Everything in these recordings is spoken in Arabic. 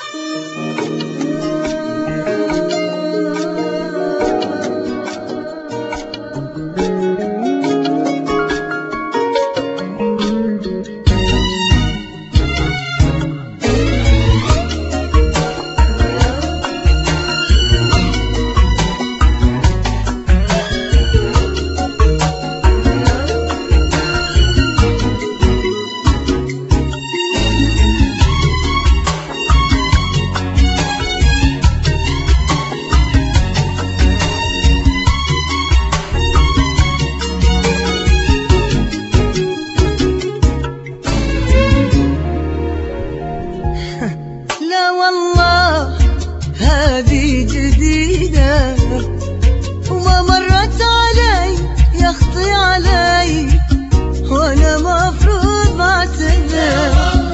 لا والله هذه جديدة وما مرت علي، يخطي علي وانا مفروض بعتذر.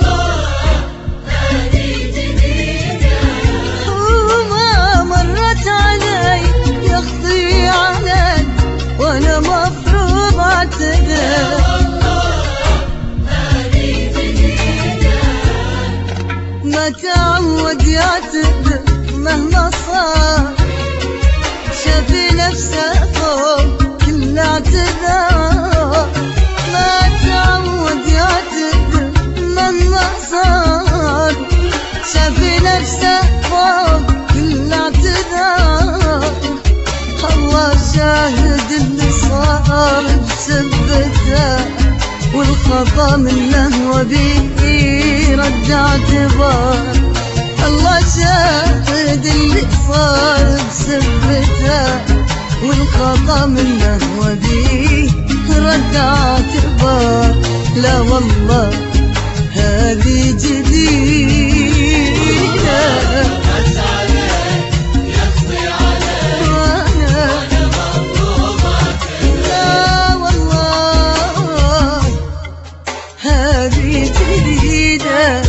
هذه جديدة وما مرت علي، يخطي علي وانا مفروض بعتذر. ما تعود يعتذر مهما صار، شاف نفسه فوق كل اعتذار. ما تعود يعتذر مهما صار، شاف نفسه فوق كل اعتذار. الله شاهد اللي صار بسبته، والخطا منه وبيه رد اعتبار. الله شاهد اللي صار بسبته، والخطا منه وبيه رد اعتبار. لا والله هذه جديدة، هذه جديدة.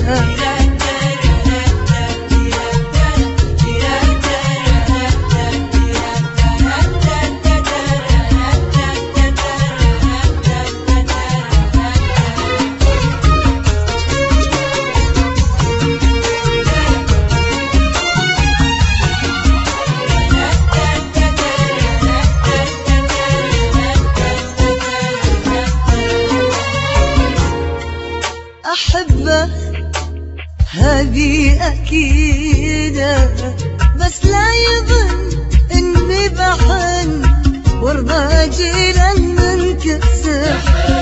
أحبه هذه أكيدة، بس لا يظن إني بحن وارضى أجيلا منكسر.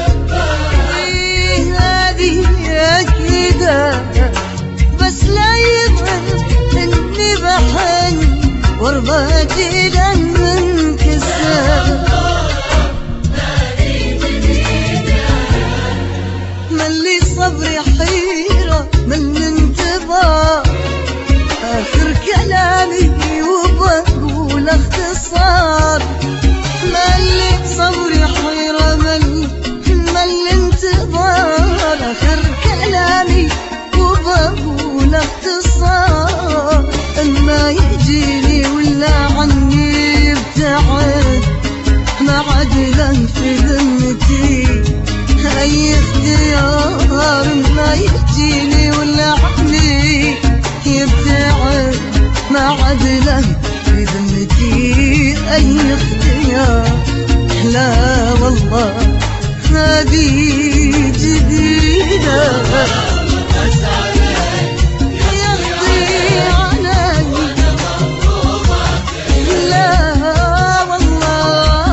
هذه أكيدة، بس لا يظن إني بحن وارضى أجيلا منكسر. ملي صبري حيرة من انتظار، آخر كلامي وبقول اختصار. ملي صبري حيرة من الانتظار، آخر كلامي وبقول اختصار. اما يجيني ولا عني يبتعد، ما عاد له في ذمتي أي اختيار. ما يجيني ولا عني يبتعد، ما عاد له في ذمتي أي اختيار. لا والله هذه جديدة، يخطي علي. لا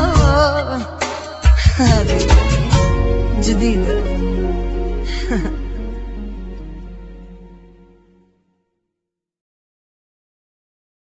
والله هذه جديدة.